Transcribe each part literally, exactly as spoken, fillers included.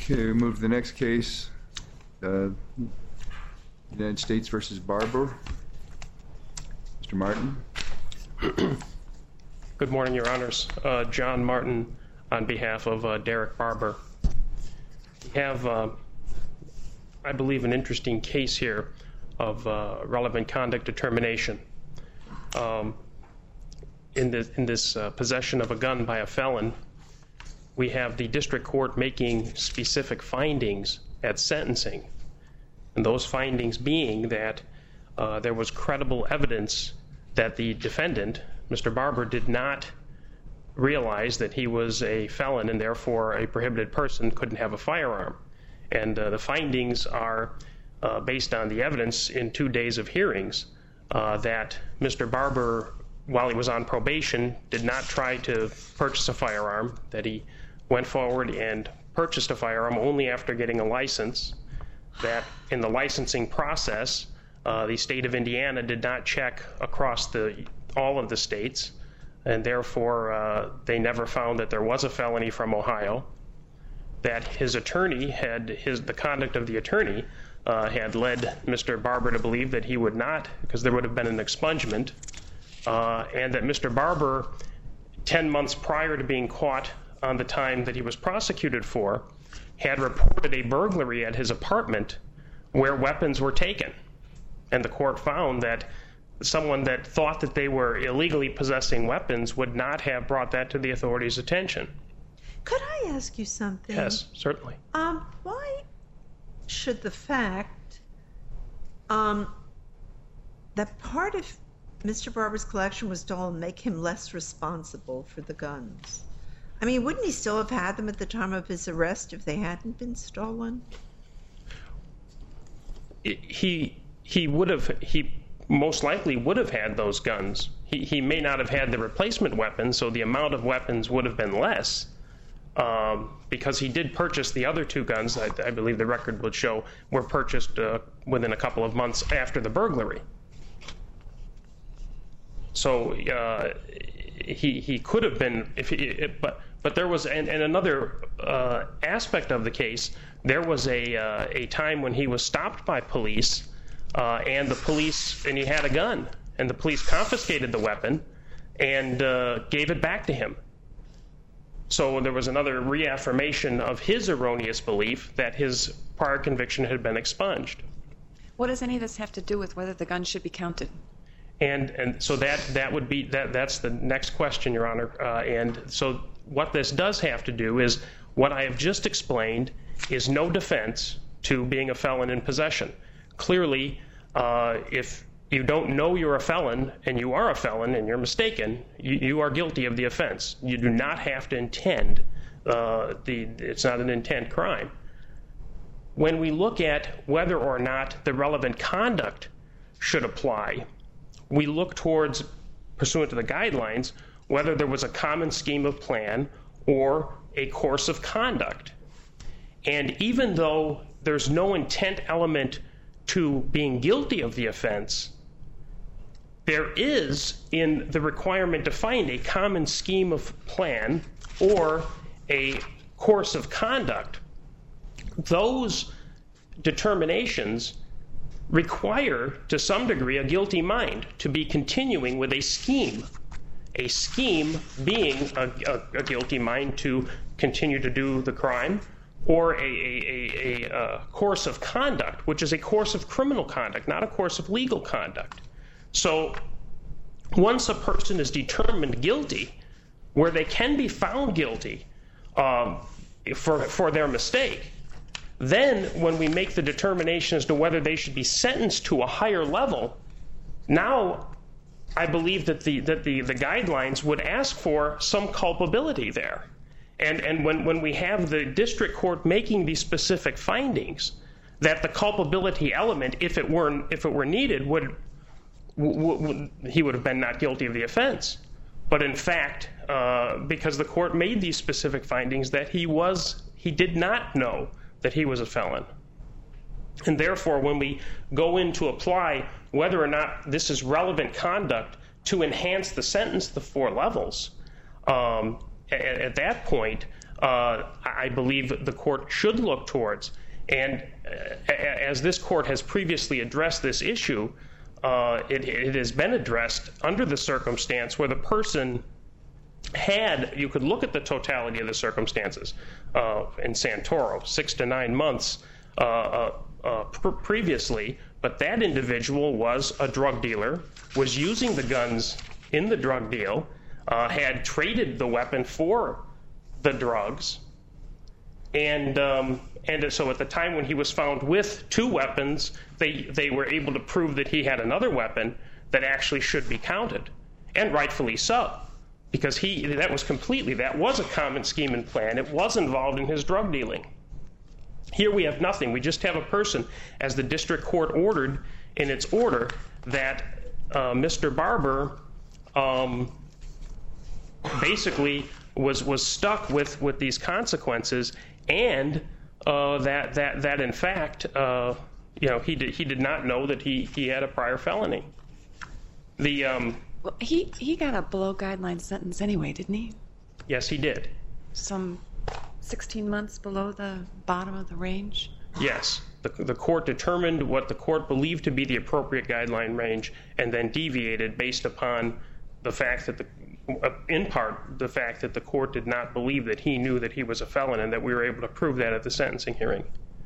Okay, we move to the next case, uh, United States versus Barber. Mister Martin. Good morning, Your Honors. Uh, John Martin on behalf of uh, Derek Barber. We have, uh, I believe, an interesting case here of uh, relevant conduct determination. Um, in this, in this uh, possession of a gun by a felon, we have the district court making specific findings at sentencing, and those findings being that uh, there was credible evidence that the defendant, Mister Barber, did not realize that he was a felon and therefore a prohibited person, couldn't have a firearm. And uh, the findings are uh, based on the evidence in two days of hearings uh, that Mister Barber, while he was on probation, did not try to purchase a firearm, that he went forward and purchased a firearm only after getting a license, that in the licensing process, uh, the state of Indiana did not check across the all of the states, and therefore uh, they never found that there was a felony from Ohio, that his attorney had, his the conduct of the attorney uh, had led Mister Barber to believe that he would not, because there would have been an expungement, uh, and that Mister Barber, ten months prior to being caught on the time that he was prosecuted for, had reported a burglary at his apartment where weapons were taken. And the court found that someone that thought that they were illegally possessing weapons would not have brought that to the authorities' attention. Could I ask you something? Yes, certainly. Um, why should the fact um, that part of Mister Barber's collection was stolen make him less responsible for the guns? I mean, wouldn't he still have had them at the time of his arrest if they hadn't been stolen? He he would have he most likely would have had those guns. He he may not have had the replacement weapons, so the amount of weapons would have been less, um, because he did purchase the other two guns. I, I believe the record would show were purchased uh, within a couple of months after the burglary. So uh, he he could have been if he, it, but. But there was, and, and another uh, aspect of the case, there was a uh, a time when he was stopped by police, uh, and the police, and he had a gun, and the police confiscated the weapon and uh, gave it back to him. So there was another reaffirmation of his erroneous belief that his prior conviction had been expunged. What does any of this have to do with whether the gun should be counted? And and so that that would be that that's the next question, Your Honor. Uh, and so what this does have to do is what I have just explained is no defense to being a felon in possession. Clearly, uh, if you don't know you're a felon and you are a felon and you're mistaken, you, you are guilty of the offense. You do not have to intend. Uh, the it's not an intent crime. When we look at whether or not the relevant conduct should apply, we look towards, pursuant to the guidelines, whether there was a common scheme of plan or a course of conduct. And even though there's no intent element to being guilty of the offense, there is in the requirement to find a common scheme of plan or a course of conduct. Those determinations require, to some degree, a guilty mind to be continuing with a scheme. A scheme being a, a, a guilty mind to continue to do the crime, or a, a, a, a course of conduct, which is a course of criminal conduct, not a course of legal conduct. So once a person is determined guilty, where they can be found guilty um, for, for their mistake, then when we make the determination as to whether they should be sentenced to a higher level, now I believe that the that the, the guidelines would ask for some culpability there. And and when, when we have the district court making these specific findings, that the culpability element, if it were if it were needed, would, would, would he would have been not guilty of the offense. But in fact, uh, because the court made these specific findings, that he was he did not know that he was a felon. And therefore, when we go in to apply whether or not this is relevant conduct to enhance the sentence to four levels, um, at, at that point, uh, I believe the court should look towards. And uh, as this court has previously addressed this issue, uh, it, it has been addressed under the circumstance where the person had, you could look at the totality of the circumstances uh, in Santoro, six to nine months uh, uh, uh, pr- previously, but that individual was a drug dealer, was using the guns in the drug deal, uh, had traded the weapon for the drugs, and um, and so at the time when he was found with two weapons, they they were able to prove that he had another weapon that actually should be counted, and rightfully so, because he that was completely, that was a common scheme and plan. It was involved in his drug dealing. Here we have nothing. We just have a person, as the district court ordered in its order, that uh, Mister Barber um, basically was was stuck with, with these consequences, and uh, that that that in fact, uh, you know, he did he did not know that he, he had a prior felony. The um, Well, he, he got a below guideline sentence anyway, didn't he? yes, he did. Some sixteen months below the bottom of the range? Yes, the the court determined what the court believed to be the appropriate guideline range, and then deviated based upon the fact that the, in part, the fact that the court did not believe that he knew that he was a felon, and that we were able to prove that at the sentencing hearing.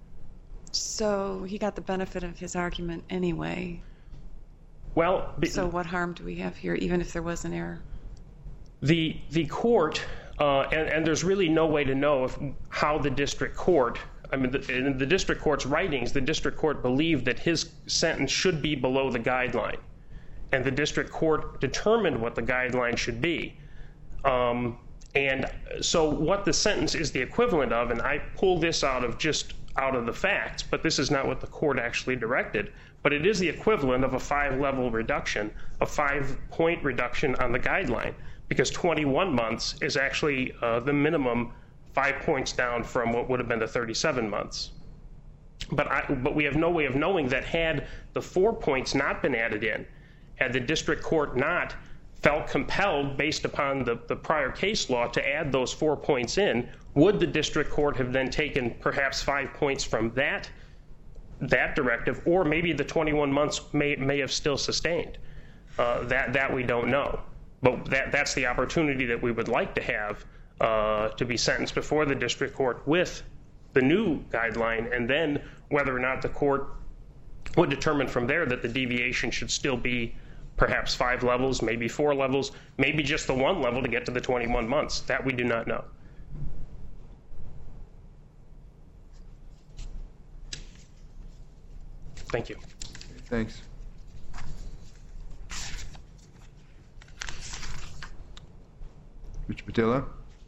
So he got the benefit of his argument anyway. Well, be, So what harm do we have here, even if there was an error? the the court, uh, and, and there's really no way to know if how the district court, I mean, the, in the district court's writings, the district court believed that his sentence should be below the guideline, and the district court determined what the guideline should be. Um, and so what the sentence is the equivalent of, and I pull this out of just out of the facts, but this is not what the court actually directed, but it is the equivalent of a five-level reduction, a five-point reduction on the guideline, because twenty-one months is actually uh, the minimum five points down from what would have been the thirty-seven months. But I, but we have no way of knowing that had the four points not been added in, had the district court not felt compelled, based upon the, the prior case law, to add those four points in, would the district court have then taken perhaps five points from that that directive, or maybe the twenty-one months may may have still sustained? Uh, that that we don't know. But that that's the opportunity that we would like to have, uh, to be sentenced before the district court with the new guideline, and then whether or not the court would determine from there that the deviation should still be perhaps five levels, maybe four levels, maybe just the one level to get to the twenty-one months. That we do not know. Thank you. Thanks. Mister Patilla?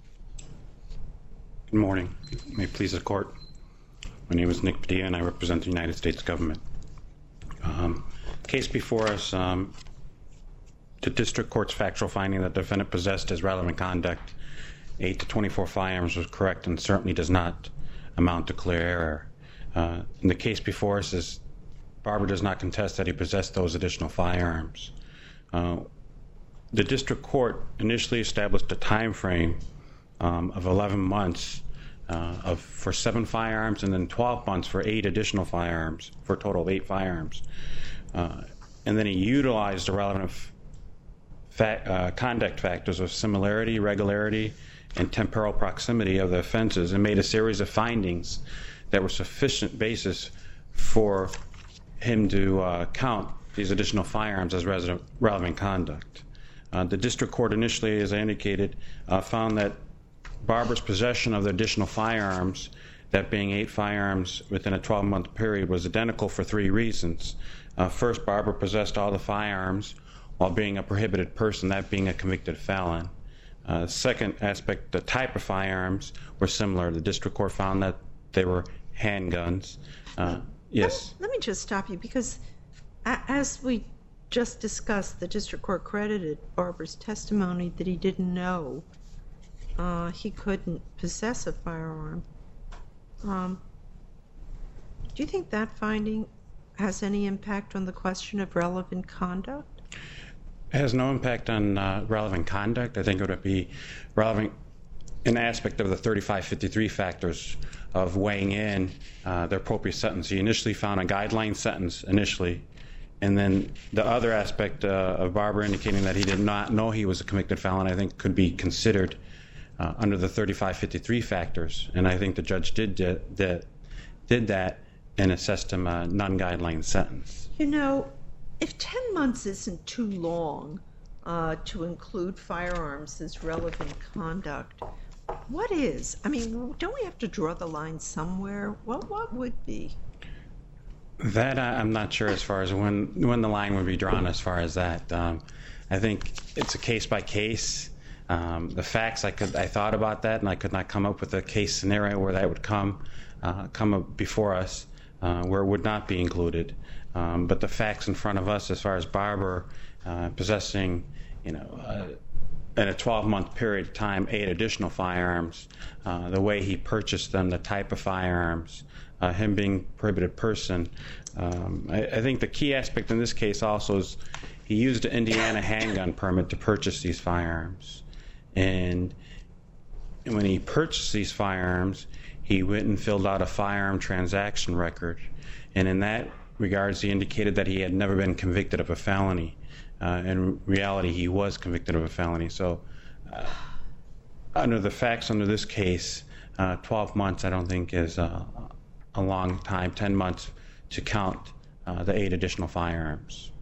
Good morning. May it please the court. My name is Nick Padilla, and I represent the United States government. Um, case before us, um, the district court's factual finding that the defendant possessed as relevant conduct eight to twenty-four firearms was correct, and certainly does not amount to clear error. Uh, in the case before us, is Barber does not contest that he possessed those additional firearms. Uh, the district court initially established a time frame um, of eleven months uh, of for seven firearms, and then twelve months for eight additional firearms, for a total of eight firearms. Uh, and then he utilized the relevant fa- uh, conduct factors of similarity, regularity, and temporal proximity of the offenses, and made a series of findings that were sufficient basis for him to uh, count these additional firearms as resident, relevant conduct. Uh, the district court initially, as I indicated, uh, found that Barber's possession of the additional firearms, that being eight firearms within a twelve-month period, was identical for three reasons. Uh, first, Barber possessed all the firearms while being a prohibited person, that being a convicted felon. Uh, second aspect, the type of firearms were similar. The district court found that they were handguns. Uh, yes? Let, let me just stop you, because a- as we just discussed, the district court credited Barber's testimony that he didn't know uh, he couldn't possess a firearm. Um, do you think that finding has any impact on the question of relevant conduct? It has no impact on uh, relevant conduct. I think it would be relevant an aspect of the thirty-five fifty-three factors of weighing in uh, the appropriate sentence. He initially found a guideline sentence initially, and then the other aspect uh, of Barber indicating that he did not know he was a convicted felon, I think could be considered uh, under the thirty-five fifty-three factors. And I think the judge did, did, did, did that and assessed him a non-guideline sentence. You know, if ten months isn't too long uh, to include firearms as relevant conduct, what is? I mean, don't we have to draw the line somewhere? What what would be? That I, I'm not sure as far as when when the line would be drawn as far as that. Um, I think it's a case by case. Um, the facts, I could I thought about that, and I could not come up with a case scenario where that would come uh, come up before us, uh, where it would not be included. Um, but the facts in front of us, as far as Barber uh, possessing, you know, uh, in a twelve-month period of time, eight additional firearms, uh, the way he purchased them, the type of firearms, uh, him being a prohibited person. Um, I, I think the key aspect in this case also is he used an Indiana handgun permit to purchase these firearms. And when he purchased these firearms, he went and filled out a firearm transaction record. And in that regards, he indicated that he had never been convicted of a felony. Uh, in reality, he was convicted of a felony. So uh, under the facts under this case, uh, twelve months I don't think is uh, a long time, ten months to count uh, the eight additional firearms.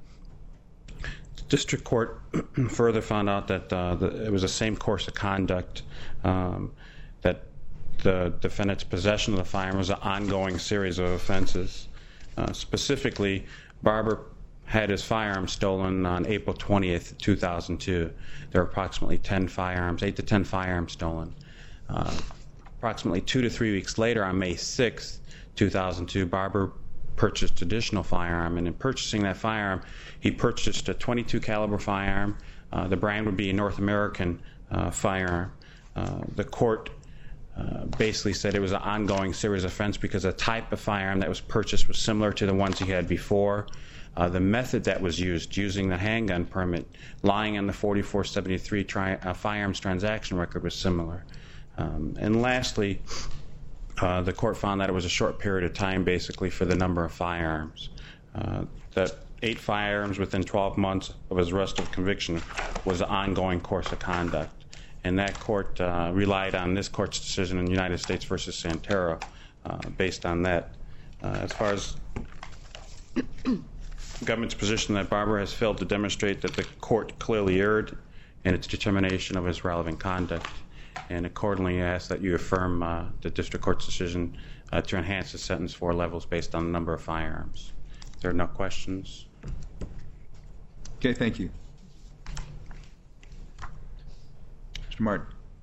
The district court further found out that uh, the, it was the same course of conduct, um, that the defendant's possession of the firearm was an ongoing series of offenses. Uh, specifically, Barber had his firearm stolen on April twentieth, two thousand two. There were approximately ten firearms, eight to ten firearms stolen. Uh, approximately two to three weeks later, on May sixth, two thousand two, Barber purchased additional firearm, and in purchasing that firearm, he purchased a twenty-two caliber firearm. Uh, the brand would be a North American uh, firearm. Uh, the court uh, basically said it was an ongoing series of offense because the type of firearm that was purchased was similar to the ones he had before. Uh, the method that was used, using the handgun permit, lying on the forty-four seventy-three tri- uh, firearms transaction record, was similar. Um, and lastly, uh, the court found that it was a short period of time, basically, for the number of firearms. Uh, that eight firearms within twelve months of his arrest of conviction was an ongoing course of conduct. And that court uh, relied on this court's decision in United States versus Santero uh, based on that. Uh, as far as the government's position, that Barber has failed to demonstrate that the court clearly erred in its determination of his relevant conduct, and accordingly ask that you affirm uh, the district court's decision uh, to enhance the sentence four levels based on the number of firearms. If there are no questions. Okay, thank you. Mister Martin.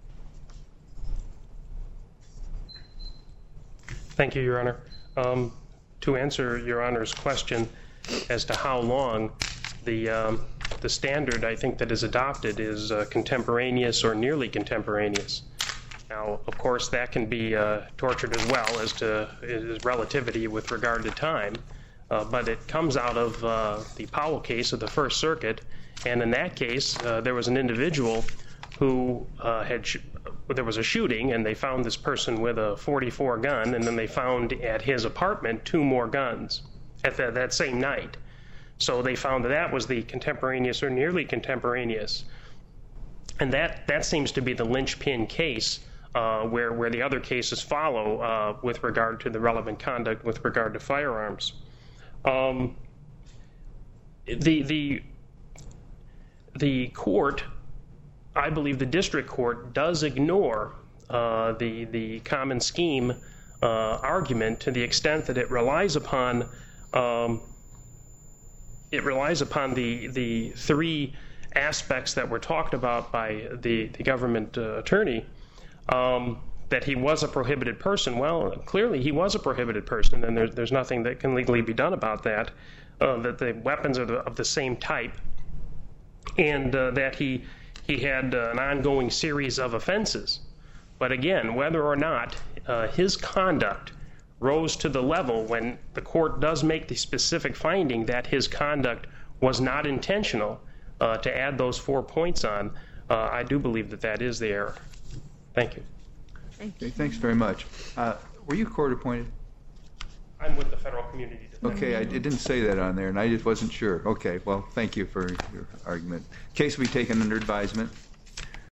Thank you, Your Honor. Um, to answer Your Honor's question as to how long, the um, the standard I think that is adopted is uh, contemporaneous or nearly contemporaneous. Now, of course, that can be uh, tortured as well as to is relativity with regard to time, uh, but it comes out of uh, the Powell case of the First Circuit, and in that case, uh, there was an individual who uh, had sh- there was a shooting, and they found this person with a forty-four gun, and then they found at his apartment two more guns at the, that same night. So they found that that was the contemporaneous or nearly contemporaneous. And that, that seems to be the linchpin case uh, where, where the other cases follow uh, with regard to the relevant conduct with regard to firearms. Um, the, the, the court, I believe the district court, does ignore uh, the, the common scheme uh, argument to the extent that it relies upon um, it relies upon the the three aspects that were talked about by the, the government uh, attorney, um, that he was a prohibited person. Well, clearly he was a prohibited person, and there's, there's nothing that can legally be done about that, uh, that the weapons are the, of the same type, and uh, that he, he had uh, an ongoing series of offenses. But again, whether or not uh, his conduct rose to the level when the court does make the specific finding that his conduct was not intentional uh, to add those four points on, uh, I do believe that that is the error. Thank you. Thank you. Okay, thanks very much. Uh, were you court appointed? I'm with the Federal Community Defense. Okay, I, it didn't say that on there, and I just wasn't sure. Okay, well, thank you for your argument. Case will be taken under advisement.